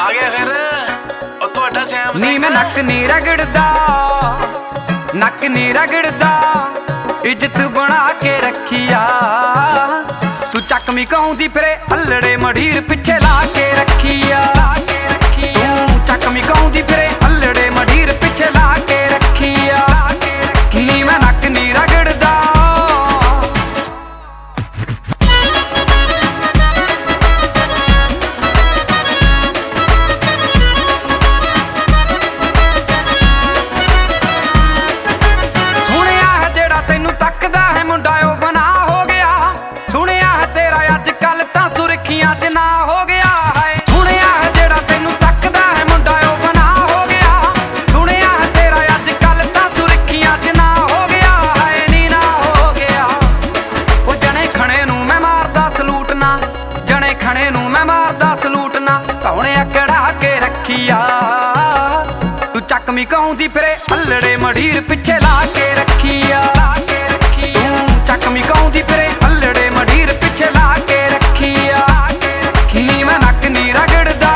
ਆ ਗਿਆ ਫਿਰ ਉਹ ਤੁਹਾਡਾ ਸੈਮ ਨੀ ਮੈਂ ਨੱਕ ਨੀ ਰਗੜਦਾ, ਨੱਕ ਨੀ ਰਗੜਦਾ, ਇੱਜ਼ਤ ਬਣਾ ਕੇ ਰੱਖੀਆ। ਤੂੰ ਚੱਕਵੀਂ ਕਹਾਉਂਦੀ ਫਿਰੇ ਹੱਲੜੇ ਮੜੀਰ ਪਿੱਛੇ ਲਾ ਕੇ ਰੱਖੀਆ। ਤੂੰ ਚੱਕਵੀਂ ਕਹਾਉਂਦੀ ਫਿਰੇ ਹੱਲੜੇ ਮੜੀਰ ਪਿੱਛੇ ਲਾ ਕੇ ਰੱਖੀਆ। ਨੀ ਮੈਂ ਨੱਕ ਨੀ ਰਗੜਦਾ। ਖਣੇ ਨੂੰ ਮੈਂ ਮਾਰਦਾ ਸਲੂਟ ਨਾ, ਧੌਣਿਆ ਕੜਾ ਕੇ ਰੱਖੀਆ। ਤੂੰ ਚੱਕਵੀਂ ਕਹਾਉਂਦੀ ਫਿਰੇ ਹੱਲੜੇ ਮੜੀਰ ਪਿੱਛੇ ਲਾ ਕੇ ਰੱਖੀਆ। ਤੂੰ ਚੱਕਵੀਂ ਕਹਾਉਂਦੀ ਫਿਰੇ ਹੱਲੜੇ ਮੜੀਰ ਪਿੱਛੇ ਲਾ ਕੇ ਰੱਖੀਆ। ਨੀ ਮੈਂ ਨੱਕ ਨੀ ਰਗੜਦਾ।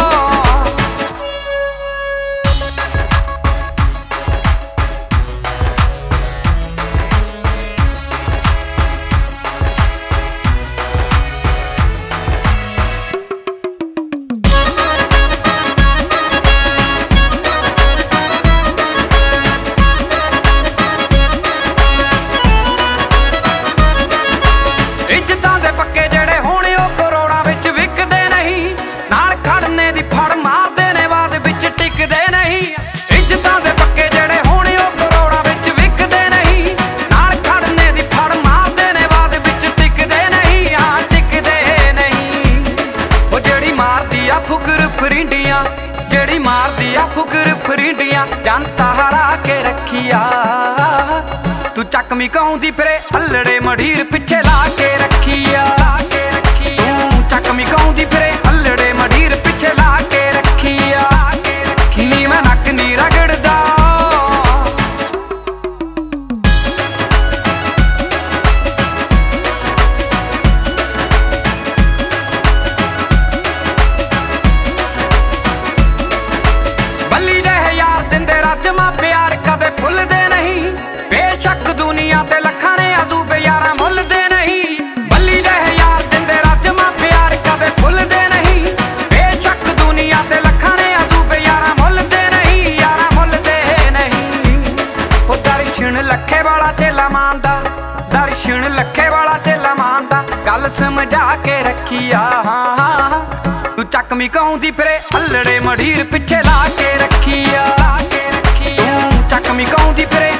ਇੱਜ਼ਤਾਂ ਦੇ ਪੱਕੇ ਜਿਹੜੇ ਹੋਣ ਉਹ ਕਰੋੜਾਂ ਵਿੱਚ ਵਿਕਦੇ ਨਹੀਂ, ਨਾਲ ਖੜਨੇ ਦੀ ਫੜ ਮਾਰਦੇ ਨੇ ਬਾਅਦ ਵਿੱਚ ਟਿਕਦੇ ਨਹੀਂ। ਇੱਜ਼ਤਾਂ ਦੇ ਪੱਕੇ ਜਿਹੜੇ ਹੋਣ ਉਹ ਕਰੋੜਾਂ ਵਿੱਚ ਵਿਕਦੇ ਨਹੀਂ, ਨਾਲ ਖੜਨੇ ਦੀ ਫੜ ਮਾਰਦੇ ਨੇ ਬਾਅਦ ਵਿੱਚ ਟਿਕਦੇ ਨਹੀਂ। ਹਾਂ ਟਿਕਦੇ ਨਹੀਂ। ਉਹ ਜਿਹੜੀ ਮਾਰਦੀ ਆ ਫੁਕਰ ਫਰਿੰਡੀਆਂ, ਜਿਹੜੀ ਮਾਰਦੀ ਆ ਫੁਕਰ ਫਰਿੰਡੀਆਂ, ਜਨਤਾ ਹਰਾ ਕੇ ਰੱਖੀਆ। ਤੂੰ ਚੱਕਵੀਂ ਕਹਾਉਂਦੀ ਫਿਰੇ ਹੱਲੜੇ ਮੜੀਰ ਪਿੱਛੇ ਲਾ ਕੇ ਰੱਖੀਆ। ਤੂੰ ਚੱਕਵੀਂ ਕਹਾਉਂਦੀ ਫਿਰੇ ਹੱਲੜੇ ਮੜੀਰ ਪਿੱਛੇ ਲਾ ਕੇ ਰੱਖੀਆ। ਨੀ ਮੈਂ ਨੱਕ ਨੀ ਰਗੜਦਾ। ਬੱਲੀ ਦੇ ਯਾਰ ਦਿੰਦੇ ਰਾਜਮਾ ਪਿਆਰ ਕਦੇ ਭੁੱਲਦੇ ਨਹੀਂ, ਬੇਸ਼ੱਕ ਦੁਨੀਆ ਤੇ ਲੱਖਾਂ ਨੇ ਅਦੂਬੇ ਯਾਰਾਂ ਮੁੱਲਦੇ ਨਹੀਂ। ਬੱਲੀ ਦੇ ਯਾਰ ਦਿੰਦੇ ਰਾਜਮਾ ਪਿਆਰ ਕਦੇ ਭੁੱਲਦੇ ਨਹੀਂ, ਬੇਸ਼ੱਕ ਦੁਨੀਆ ਤੇ ਲੱਖਾਂ ਨੇ ਅਦੂਬੇ ਯਾਰਾਂ ਮੁੱਲਦੇ ਨਹੀਂ। ਯਾਰਾਂ ਮੁੱਲਦੇ ਨਹੀਂ। ਉਹ ਦਰਸ਼ਨ ਲੱਖੇ ਵਾਲਾ ਚੇਲਾ ਮਾਨਦਾ, ਦਰਸ਼ਨ ਲੱਖੇ ਵਾਲਾ ਚੇਲਾ ਮਾਨਦਾ, ਗੱਲ ਸਮਝਾ ਕੇ ਰੱਖੀਆ। ਤੂੰ ਚੱਕਵੀਂ ਕਹਾਉਂਦੀ ਫਿਰੇ ਹੱਲੜੇ ਮੜੀਰ ਪਿੱਛੇ ਲਾ ਕੇ ਰੱਖੀਆ। ਤੂੰ ਚੱਕਵੀਂ ਕਹਾਉਂਦੀ ਫਿਰੇ